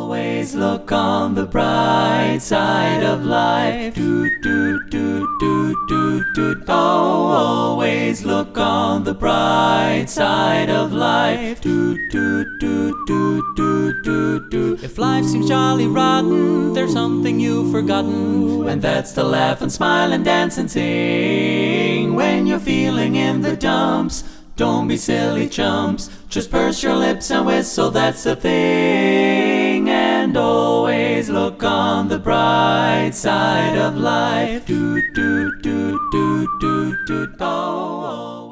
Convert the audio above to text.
Always look on the bright side of life. Do, do, do, do, do, do. Oh, always look on the bright side of life. Do, do, do, do, do, do, do. If life seems jolly rotten, there's something you've forgotten, and that's to laugh and smile and dance and sing. When you're feeling in the dumps, don't be silly chumps. Just purse your lips and whistle, that's the thing. And always look on the bright side of life. Do, do, do, do, do, do. Oh.